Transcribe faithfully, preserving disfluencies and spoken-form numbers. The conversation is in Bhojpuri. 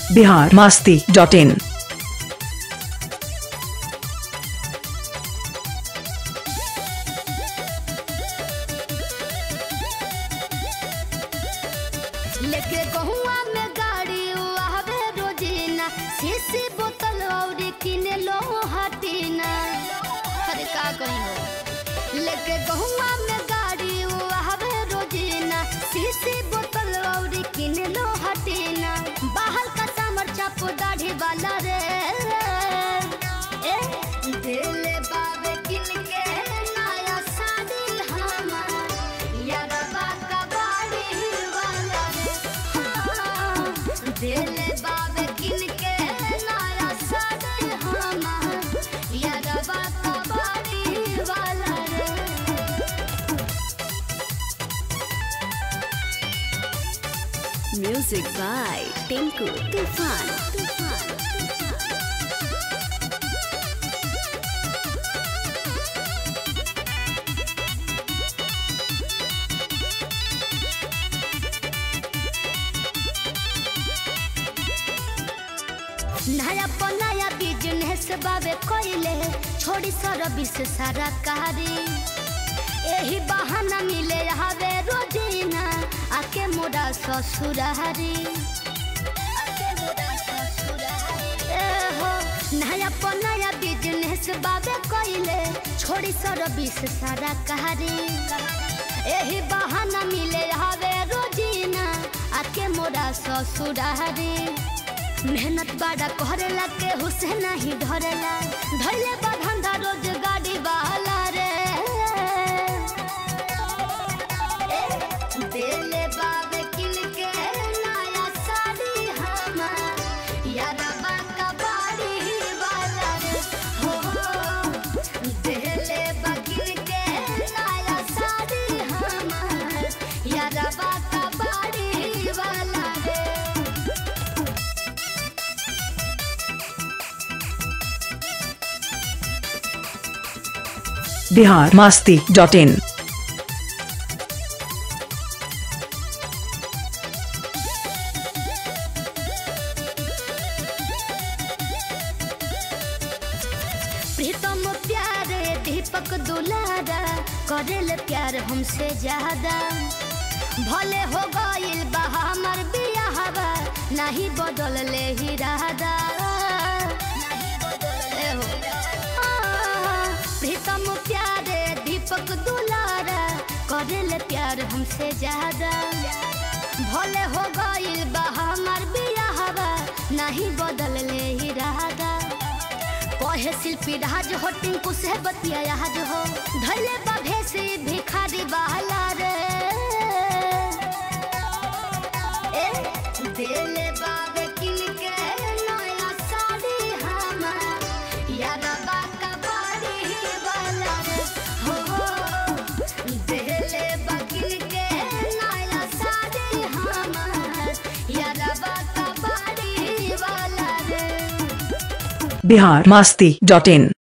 बिहार मास्ती डॉट इन। लेके गहुआ में गाड़ी आवे रोजीना, शीशी बोतल और किने लो हटीना। अरे का कहियो लेके गहुआ में गाड़ी आवे रोजीना, शीशी बोतल और किने लो हटीना। बाहर का सामर चाप दाढ़ी वाला रे ए दिल बाबे किन के नया शादी हमार यारबा का बाड़ी वाला दिल बाबे किन के नया शादी हमार यारबा का बाड़ी वाला रे। म्यूजिक बाय टिंकू तूफान तूफान नया नया बिजनेस बाबे कोइले छोड़ी सर्विस सारा कारी। यही बहाना मिले हवे रोजीना आके मोरा ससुरारी। ए हो नया नया बिजनेस बाबे कोइले छोड़ी सर्विस सारा कारी। यही बहाना मिले हवे रोजीना आके मोरा ससुरारी। मेहनत बड़ा करेला के हुसैन ही धरेला, धैले बधंधा रोज गाड़ी वाला रे दिले बाबे किन के नया साड़ी हमार यारबा का बाड़ी वाला रे हो दिले बाकिन के नया साड़ी हमार यारबा का बाड़ी वाला रे। Bihar Masti dot in. प्रीतम प्यारे दीपक दुलारा करेल प्यार हमसे ज्यादा। भले हो गइल बा हमर बियाहवा नहीं बदल ले ही राधा। प्रीतम प्यारे दीपक दुलारा करेल प्यार हमसे ज्यादा। भले हो गइल बा हमर बियाहवा नहीं बदल ले ही राधा। कहे शिल्पी राज हो टिंकू से बतिया आज हो धैले बाभे से भिखारी वाला रे ए दिल बाबे किन के नया साड़ी हमार यारबा का बाड़ी वाला रे हो दिल बाकिन के नया साड़ी हमार यारबा का बाड़ी वाला रे। बिहार मास्ती डॉट इन।